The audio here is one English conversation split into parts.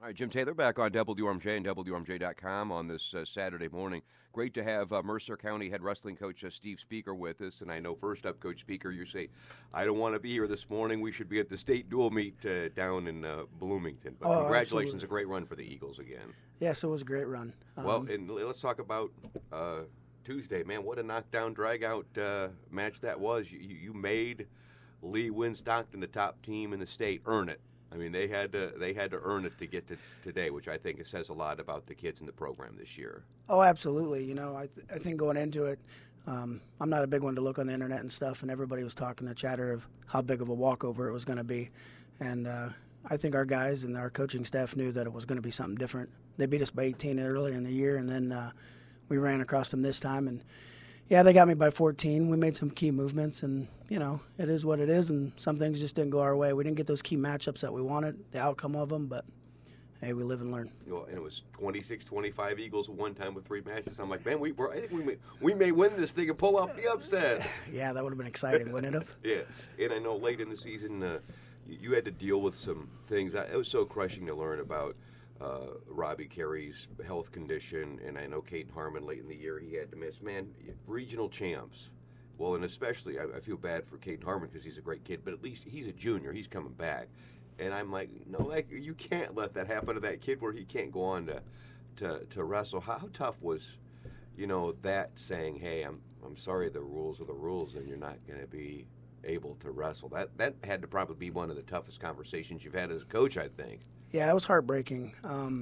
All right, Jim Taylor back on WRMJ and WRMJ.com on this Saturday morning. Great to have Mercer County head wrestling coach Steve Speaker with us. And I know first up, Coach Speaker, you say, I don't want to be here this morning. We should be at the state dual meet down in Bloomington. But congratulations, absolutely. A great run for the Eagles again. Yes, it was a great run. Well, and let's talk about Tuesday. Man, what a knockdown, drag-out match that was. You made Lee Win Stockton, the top team in the state, earn it. I mean, they had to earn it to get to today, which I think it says a lot about the kids in the program this year. Oh, absolutely. You know, I think going into it, I'm not a big one to look on the internet and stuff, and everybody was talking the chatter of how big of a walkover it was going to be. And I think our guys and our coaching staff knew that it was going to be something different. They beat us by 18 earlier in the year, and then we ran across them this time. And, yeah, they got me by 14. We made some key movements, and, you know, it is what it is, and some things just didn't go our way. We didn't get those key matchups that we wanted, the outcome of them, but, hey, we live and learn. Well, and it was 26-25 Eagles one time with 3 matches. I'm like, man, I think we may win this thing and pull off the upset. Yeah, that would have been exciting, wouldn't it have? Yeah, and I know late in the season you had to deal with some things. It was so crushing to learn about Robbie Carey's health condition, and I know Caden Harmon late in the year he had to miss. Man, regional champs. Well, and especially I feel bad for Caden Harmon because he's a great kid, but at least he's a junior. He's coming back. And I'm like, no, you can't let that happen to that kid where he can't go on to wrestle. How tough was, that saying, hey, I'm sorry, the rules are the rules, and you're not going to be able to wrestle. That had to probably be one of the toughest conversations you've had as a coach, I think. Yeah, it was heartbreaking.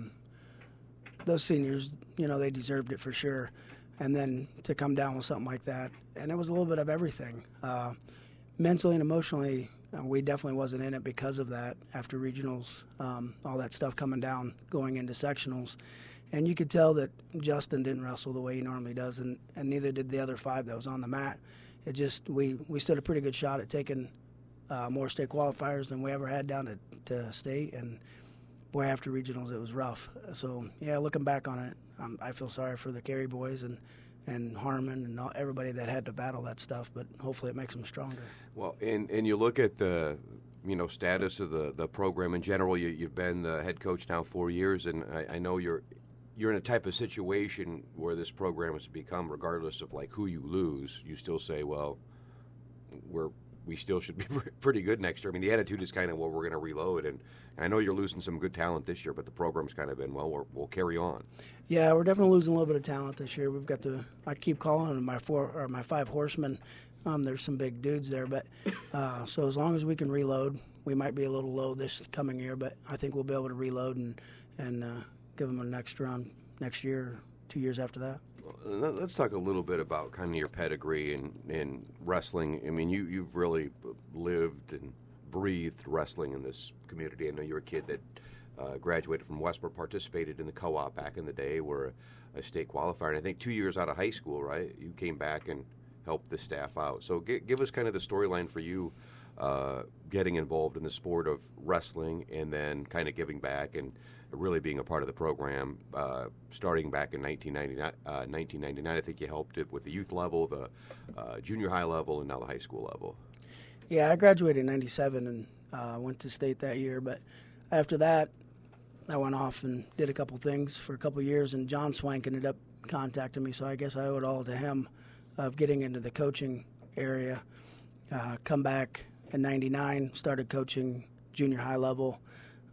Those seniors, they deserved it for sure. And then to come down with something like that, and it was a little bit of everything. Mentally and emotionally, we definitely wasn't in it because of that after regionals, all that stuff coming down, going into sectionals. And you could tell that Justin didn't wrestle the way he normally does, and neither did the other 5 that was on the mat. It just, we stood a pretty good shot at taking more state qualifiers than we ever had down to state, and boy, after regionals, it was rough. So, yeah, looking back on it, I feel sorry for the Carey boys and Harmon and everybody that had to battle that stuff, but hopefully it makes them stronger. Well, and you look at the status of the program in general. You've been the head coach now 4 years, and I know you're in a type of situation where this program has become, regardless of like who you lose, you still say, well, we still should be pretty good next year. I mean, the attitude is kind of, well, we're going to reload, and I know you're losing some good talent this year, but the program's kind of been, well, we'll carry on. Yeah, we're definitely losing a little bit of talent this year. We've got I keep calling them my 5 horsemen. There's some big dudes there, but so as long as we can reload, we might be a little low this coming year, but I think we'll be able to reload and give them a next run next year or 2 years after that. Let's talk a little bit about kind of your pedigree in wrestling. I mean, you've really lived and breathed wrestling in this community. I know you're a kid that graduated from Westport, participated in the co-op back in the day, were a state qualifier. And I think 2 years out of high school, right, you came back and helped the staff out. So give us kind of the storyline for you getting involved in the sport of wrestling and then kind of giving back and really being a part of the program, starting back in 1999. I think you helped it with the youth level, the junior high level, and now the high school level. Yeah, I graduated in 97 and went to state that year. But after that, I went off and did a couple things for a couple years, and John Swank ended up contacting me, so I guess I owe it all to him of getting into the coaching area. Come back in 99, started coaching junior high level.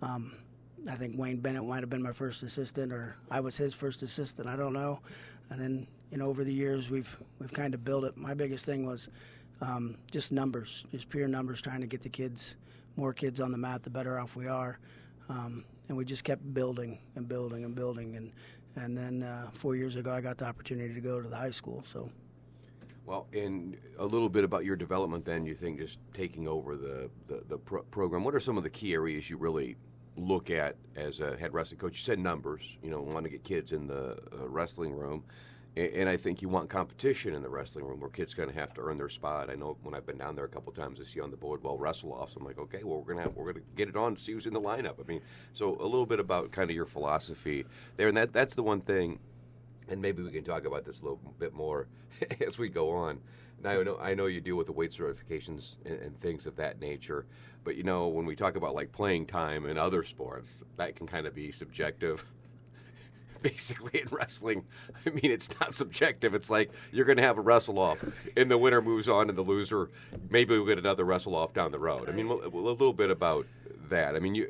I think Wayne Bennett might have been my first assistant, or I was his first assistant. I don't know. And then, over the years, we've kind of built it. My biggest thing was just numbers, just pure numbers, trying to get the more kids on the mat, the better off we are. And we just kept building and building and building. And then 4 years ago, I got the opportunity to go to the high school. So. Well, and a little bit about your development then, you think, just taking over the program. What are some of the key areas you really look at as a head wrestling coach? You said numbers, want to get kids in the wrestling room. And I think you want competition in the wrestling room where kids going to have to earn their spot. I know when I've been down there a couple times, I see on the board, wrestle-offs. I'm like, okay, well, we're gonna get it on to see who's in the lineup. I mean, so a little bit about kind of your philosophy there. And that's the one thing and maybe we can talk about this a little bit more as we go on. Now, I know you deal with the weight certifications and things of that nature, but when we talk about like playing time in other sports, that can kind of be subjective. Basically, in wrestling, I mean, it's not subjective. It's like you're going to have a wrestle off, and the winner moves on, and the loser maybe will get another wrestle off down the road. I mean, a little bit about that. I mean,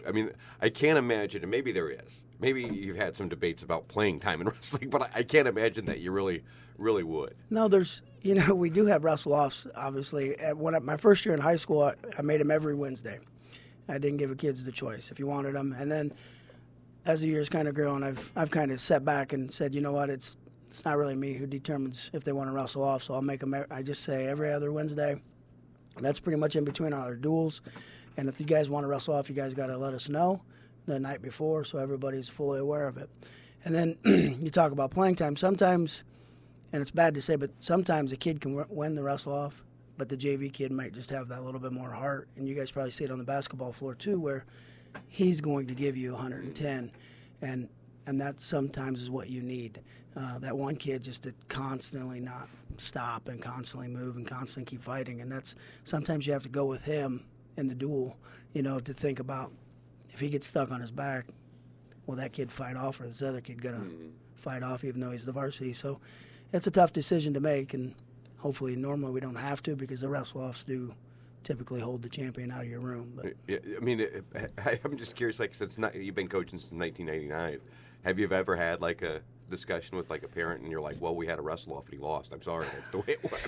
I can't imagine, and maybe there is. Maybe you've had some debates about playing time in wrestling, but I can't imagine that you really would. No, we do have wrestle offs. Obviously, my first year in high school, I made them every Wednesday. I didn't give the kids the choice if you wanted them, and then as the years kind of grown, I've kind of sat back and said, you know what, it's not really me who determines if they want to wrestle off, so I'll make them. I just say every other Wednesday. That's pretty much in between our duels, and if you guys want to wrestle off, you guys got to let us know the night before so everybody's fully aware of it. And then you talk about playing time. Sometimes, and it's bad to say, but sometimes a kid can win the wrestle off, but the JV kid might just have that little bit more heart, and you guys probably see it on the basketball floor too, where he's going to give you 110, and that sometimes is what you need. That one kid just to constantly not stop and constantly move and constantly keep fighting, and that's sometimes you have to go with him in the duel, to think about if he gets stuck on his back, will that kid fight off or is this other kid going to fight off even though he's the varsity? So it's a tough decision to make, and hopefully normally we don't have to because the wrestle-offs do typically hold the champion out of your room. But yeah, I mean, I'm just curious. Like, since you've been coaching since 1999, have you ever had like a discussion with like a parent, and you're like, "Well, we had a wrestle off and he lost. I'm sorry, that's the way it was."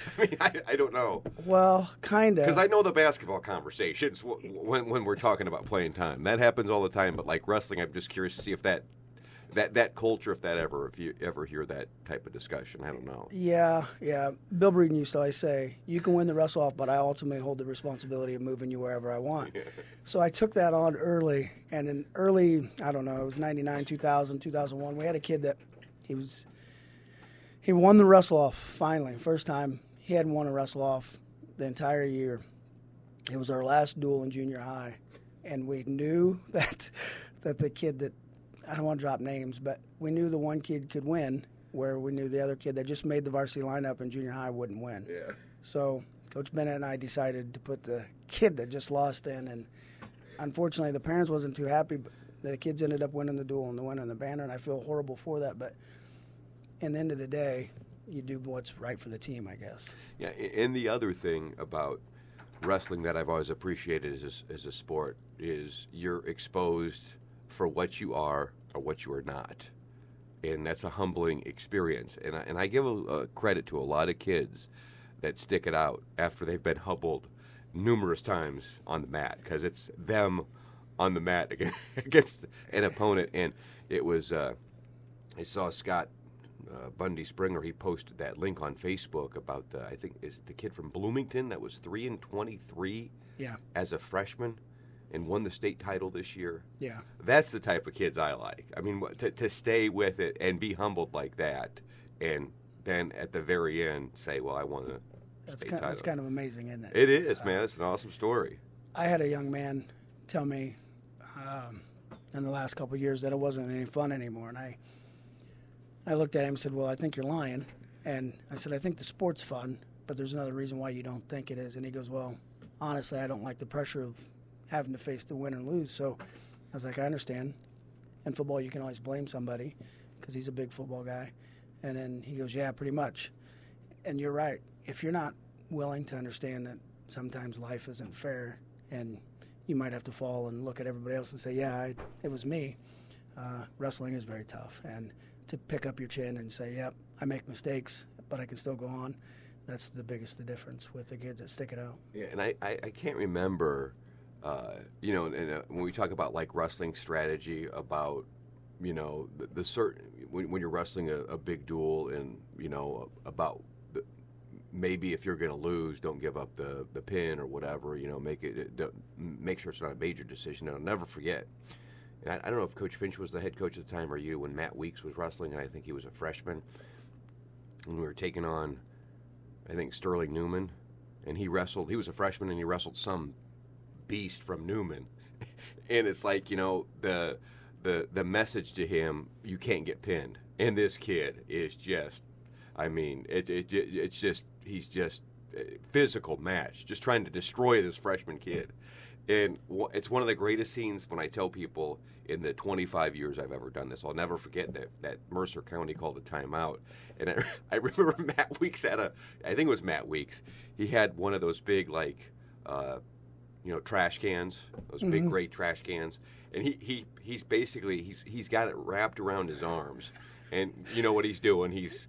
I don't know. Well, kind of. Because I know the basketball conversations when we're talking about playing time. That happens all the time. But like wrestling, I'm just curious to see if that culture, if you ever hear that type of discussion. I don't know. Yeah. Bill Breeden used to always say, you can win the wrestle off, but I ultimately hold the responsibility of moving you wherever I want. Yeah. So I took that on early, and in early, I don't know, it was 99, 2000, 2001, we had a kid that he won the wrestle off finally. First time he hadn't won a wrestle off the entire year. It was our last duel in junior high, and we knew that the kid that, I don't want to drop names, but we knew the one kid could win, where we knew the other kid that just made the varsity lineup in junior high wouldn't win. Yeah. So Coach Bennett and I decided to put the kid that just lost in, and unfortunately the parents wasn't too happy, but the kids ended up winning the duel and winning the banner, and I feel horrible for that. But in the end of the day, you do what's right for the team, I guess. Yeah, and the other thing about wrestling that I've always appreciated as a sport is you're exposed for what you are or what you are not, and that's a humbling experience. And I give a credit to a lot of kids that stick it out after they've been humbled numerous times on the mat, because it's them on the mat against an opponent. And it was I saw Scott Bundy Springer. He posted that link on Facebook about I think is the kid from Bloomington that was 3-23 as a freshman and won the state title this year. Yeah. That's the type of kids I like. I mean, to stay with it and be humbled like that, and then at the very end say, well, I won a state title. That's kind of amazing, isn't it? It is, man. It's an awesome story. I had a young man tell me in the last couple of years that it wasn't any fun anymore, and I looked at him and said, well, I think you're lying. And I said, I think the sport's fun, but there's another reason why you don't think it is. And he goes, well, honestly, I don't like the pressure of having to face the win and lose. So I was like, I understand. In football, you can always blame somebody because he's a big football guy. And then he goes, yeah, pretty much. And you're right. If you're not willing to understand that sometimes life isn't fair and you might have to fall and look at everybody else and say, yeah, it was me, wrestling is very tough. And to pick up your chin and say, yep, I make mistakes, but I can still go on, that's the biggest difference with the kids that stick it out. Yeah, and I can't remember, when we talk about like wrestling strategy, about, the certain, when you're wrestling a big duel, and, about maybe if you're going to lose, don't give up the pin or whatever, make sure it's not a major decision. And I'll never forget. And I don't know if Coach Finch was the head coach at the time or you, when Matt Weeks was wrestling, and I think he was a freshman. And we were taking on, I think, Sterling Newman, and he was a freshman, and he wrestled some beast from Newman. And it's like, the the message to him, you can't get pinned. And this kid is just, I mean, it's just, he's just a physical match, just trying to destroy this freshman kid. And it's one of the greatest scenes when I tell people in the 25 years I've ever done this. I'll never forget that Mercer County called a timeout. And I remember Matt Weeks I think it was Matt Weeks. He had one of those big, like, trash cans, those big, great trash cans. And he's basically, he's got it wrapped around his arms. And you know what he's doing? He's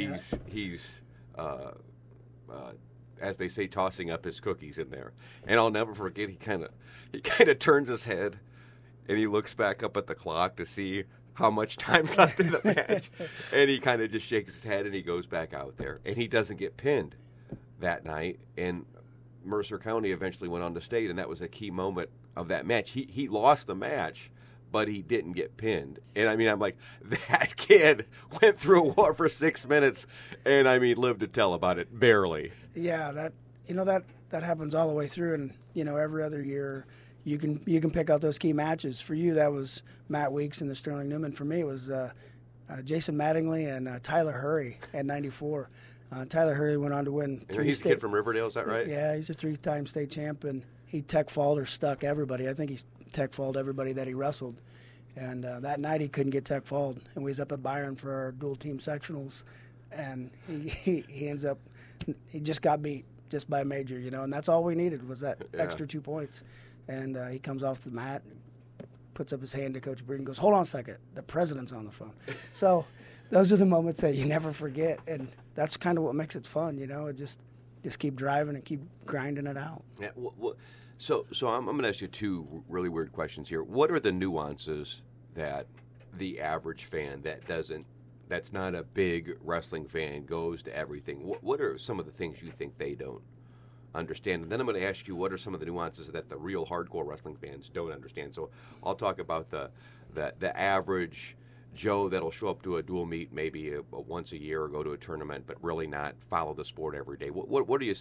as they say, tossing up his cookies in there. And I'll never forget, he kind of turns his head and he looks back up at the clock to see how much time's left in the match. And he kind of just shakes his head and he goes back out there. And he doesn't get pinned that night. And Mercer County eventually went on to state, and that was a key moment of that match. He lost the match, but he didn't get pinned. And I mean, I'm like, that kid went through a war for 6 minutes, and I mean, lived to tell about it, barely. Yeah, that happens all the way through, and every other year you can pick out those key matches. For you, that was Matt Weeks and the Sterling Newman. For me, it was Jason Mattingly and Tyler Hurry at '94. Tyler Hurry went on to win. He's a kid from Riverdale, is that right? Yeah, he's a 3-time state champ, and he tech-falled or stuck everybody. I think he tech-falled everybody that he wrestled. And that night he couldn't get tech-falled, and we was up at Byron for our dual-team sectionals, and he ends up – he just got beat just by a major, and that's all we needed was that extra 2 points. And he comes off the mat, puts up his hand to Coach Breeden, goes, "Hold on a second, the president's on the phone." So those are the moments that you never forget, and that's kind of what makes it fun, just keep driving and keep grinding it out. Yeah. So I'm going to ask you two really weird questions here. What are the nuances that the average fan that's not a big wrestling fan goes to everything? What are some of the things you think they don't understand? And then I'm going to ask you, what are some of the nuances that the real hardcore wrestling fans don't understand? So I'll talk about the average Joe that'll show up to a dual meet maybe once a year or go to a tournament, but really not follow the sport every day. What do you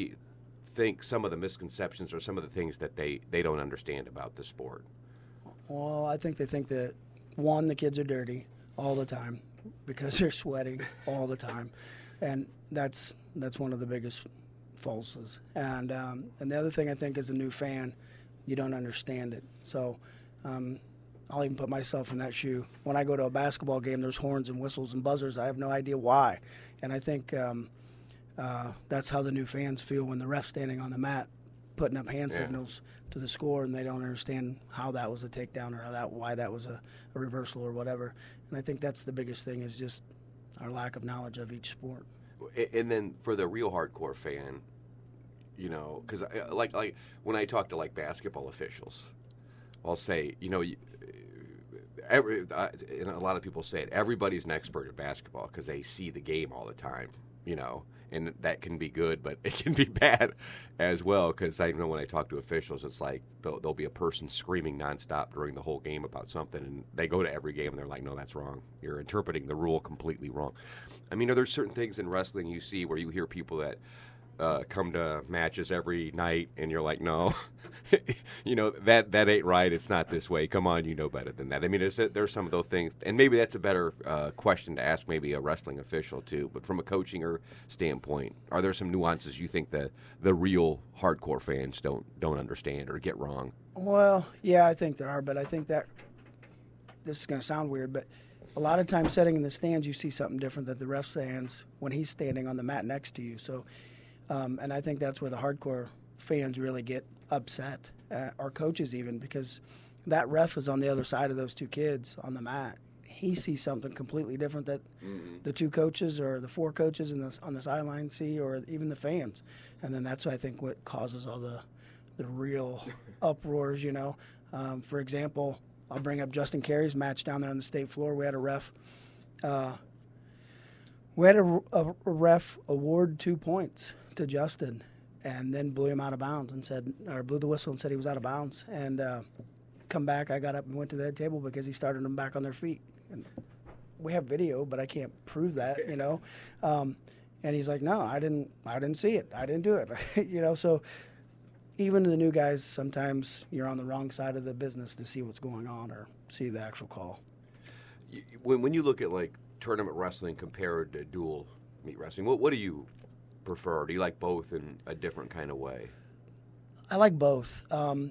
think some of the misconceptions or some of the things that they don't understand about the sport? Well, I think they think that, one, the kids are dirty all the time because they're sweating all the time, and that's one of the biggest falses. And the other thing I think, as a new fan, you don't understand it. So I'll even put myself in that shoe. When I go to a basketball game, there's horns and whistles and buzzers. I have no idea why. And I think that's how the new fans feel when the ref's standing on the mat putting up hand signals to the score, and they don't understand how that was a takedown or why that was a reversal or whatever. And I think that's the biggest thing, is just our lack of knowledge of each sport. And then for the real hardcore fan, because like when I talk to like basketball officials, I'll say, and a lot of people say it, everybody's an expert at basketball because they see the game all the time, and that can be good, but it can be bad as well, because I know when I talk to officials, it's like there'll be a person screaming nonstop during the whole game about something, and they go to every game and they're like, "No, that's wrong. You're interpreting the rule completely wrong." I mean, are there certain things in wrestling you see where you hear people that come to matches every night, and you're like, "No, that ain't right. It's not this way. Come on, you know better than that." I mean, there's some of those things, and maybe that's a better question to ask maybe a wrestling official too. But from a coaching or standpoint, are there some nuances you think that the real hardcore fans don't understand or get wrong? Well, yeah, I think there are, but I think that this is going to sound weird, but a lot of times sitting in the stands, you see something different that the ref stands when he's standing on the mat next to you. So. And I think that's where the hardcore fans really get upset, our coaches even, because that ref is on the other side of those two kids on the mat. He sees something completely different that the two coaches or the four coaches on the sideline see, or even the fans. And then that's, I think, what causes all the real uproars, For example, I'll bring up Justin Carey's match down there on the state floor. We had a ref. A ref award 2 points to Justin, and then blew him out of bounds blew the whistle and said he was out of bounds. And come back, I got up and went to the head table because he started them back on their feet. And we have video, but I can't prove that, And he's like, "No, I didn't see it. I didn't do it." So even the new guys, sometimes you're on the wrong side of the business to see what's going on or see the actual call. When you look at like tournament wrestling compared to dual meet wrestling, what do you prefer? Do you like both in a different kind of way? I like both.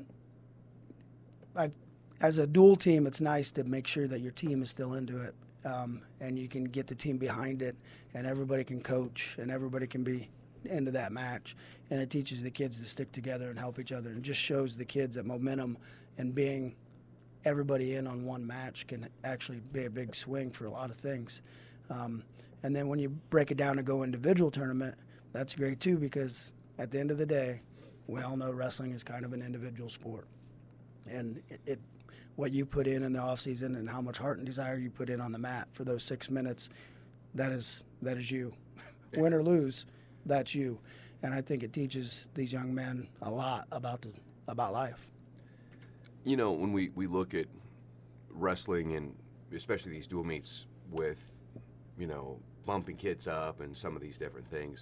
As a dual team, it's nice to make sure that your team is still into it, and you can get the team behind it, and everybody can coach, and everybody can be into that match. And it teaches the kids to stick together and help each other, and just shows the kids that momentum and being everybody in on one match can actually be a big swing for a lot of things. And then when you break it down and go individual tournament, that's great too, because at the end of the day, we all know wrestling is kind of an individual sport. And what you put in the off season and how much heart and desire you put in on the mat for those 6 minutes, that is you. Win or lose, that's you. And I think it teaches these young men a lot about life. You know, when we look at wrestling and especially these dual meets with, you know, bumping kids up and some of these different things,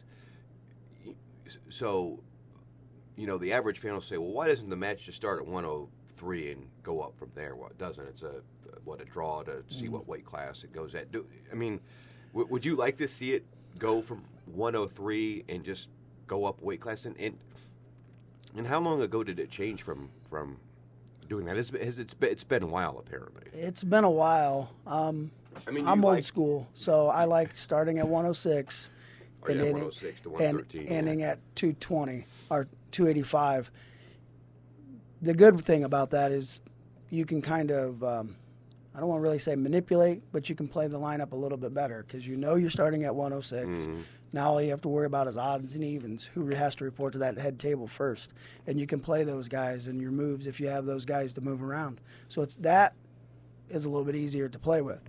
so, you know, the average fan will say, well, why doesn't the match just start at 103 and go up from there? Well, it doesn't. It's a draw to see what weight class it goes at. Would you like to see it go from 103 and just go up weight class? And how long ago did it change from doing that? It's been a while, apparently. It's been a while. I'm old school, so I like starting at 106. And 106 to 113. And ending at 220 or 285. The good thing about that is you can kind of, I don't want to really say manipulate, but you can play the lineup a little bit better because you know you're starting at 106. Mm-hmm. Now all you have to worry about is odds and evens, who has to report to that head table first. And you can play those guys and your moves if you have those guys to move around. So that is a little bit easier to play with.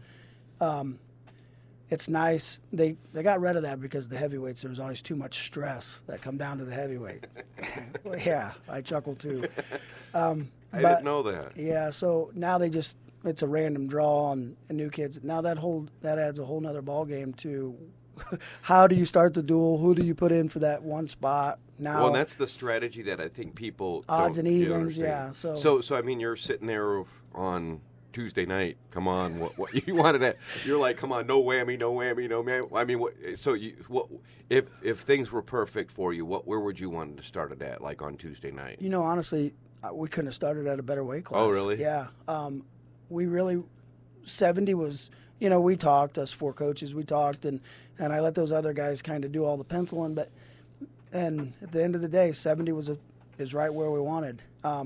It's nice. They got rid of that because the heavyweights, there was always too much stress that come down to the heavyweight. Well, yeah, I chuckle too. I didn't know that. Yeah, so now it's a random draw on new kids. Now that adds a whole nother ball game to how do you start the duel? Who do you put in for that one spot? Now, well, that's the strategy that I think people odds and evens. Yeah. So I mean, you're sitting there on Tuesday night. Come on, what you wanted to? You're like, come on, no whammy, no man. I mean, if things were perfect for you, where would you want to start it at? Like on Tuesday night? You know, honestly, we couldn't have started at a better weight class. Oh, really? Yeah. We really 70 was. You know, we talked, us four coaches, we talked, and I let those other guys kind of do all the penciling. And at the end of the day, 70 is right where we wanted.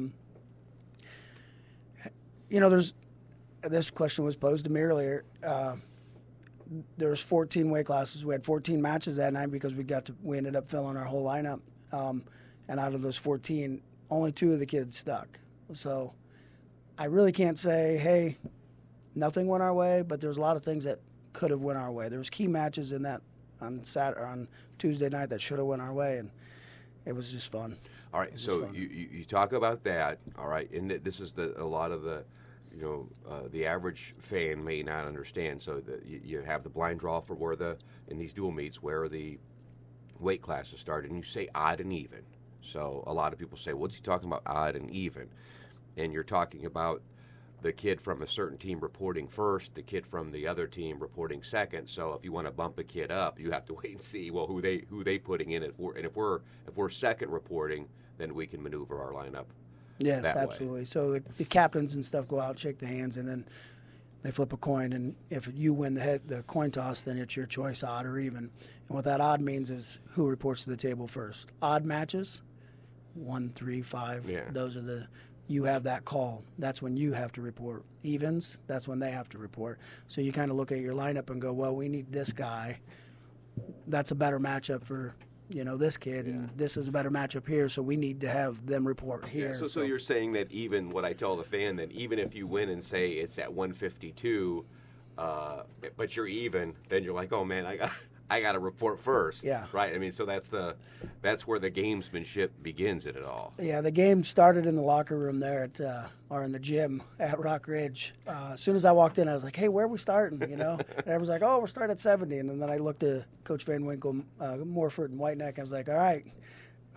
You know, this question was posed to me earlier. There's 14 weight classes. We had 14 matches that night because we ended up filling our whole lineup. And out of those 14, only 2 of the kids stuck. So I really can't say, hey, nothing went our way, but there's a lot of things that could have went our way. There was key matches in that on Tuesday night that should have went our way, and it was just fun. All right, so you talk about that, all right, and this is a lot of the, you know, the average fan may not understand. So you have the blind draw for in these dual meets where the weight classes start, and you say odd and even. So a lot of people say, what's he talking about, odd and even? And you're talking about the kid from a certain team reporting first, the kid from the other team reporting second. So if you want to bump a kid up, you have to wait and see who they putting in. If we're second reporting, then we can maneuver our lineup. Yes, absolutely. So the captains and stuff go out, shake the hands, and then they flip a coin. And if you win the coin toss, then it's your choice, odd or even. And what that odd means is who reports to the table first. Odd matches, 1, 3, 5. Yeah. Those are you have that call. That's when you have to report. Evens, that's when they have to report. So you kind of look at your lineup and go, well, we need this guy. That's a better matchup for, you know, this kid, and this is a better matchup here, so we need to have them report here. Yeah, so you're saying that even what I tell the fan, that even if you win and say it's at 152, but you're even, then you're like, oh man, I got to report first. Yeah. Right. I mean, so that's where the gamesmanship begins in it all. Yeah, the game started in the locker room there or in the gym at Rock Ridge. As soon as I walked in, I was like, hey, where are we starting? You know, and everyone's like, oh, we're starting at 70. And then I looked at Coach Van Winkle, Morford, and Whiteneck. I was like, all right,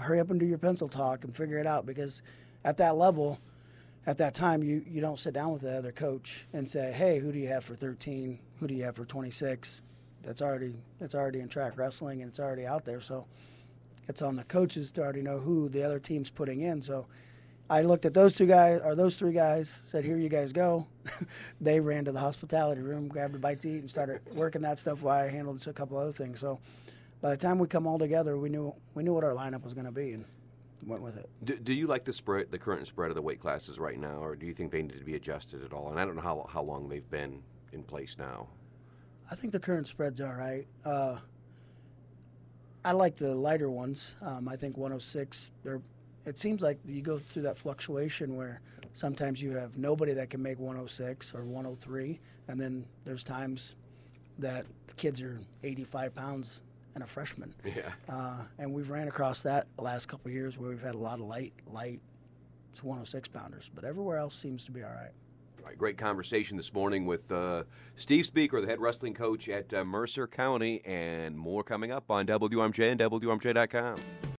hurry up and do your pencil talk and figure it out, because at that level, at that time, you don't sit down with the other coach and say, hey, who do you have for 13? Who do you have for 26? That's already in track wrestling, and it's already out there. So it's on the coaches to already know who the other team's putting in. So I looked at those three guys, said, here you guys go. They ran to the hospitality room, grabbed a bite to eat, and started working that stuff while I handled a couple other things. So by the time we come all together, we knew what our lineup was going to be, and went with it. Do you like the current spread of the weight classes right now, or do you think they need to be adjusted at all? And I don't know how long they've been in place now. I think the current spread's all right. I like the lighter ones. I think 106, it seems like you go through that fluctuation where sometimes you have nobody that can make 106 or 103, and then there's times that the kids are 85 pounds and a freshman. Yeah. And we've ran across that the last couple of years where we've had a lot of light 106 pounders, but everywhere else seems to be all right. All right, great conversation this morning with Steve Speaker, the head wrestling coach at Mercer County, and more coming up on WMJ and WMJ.com.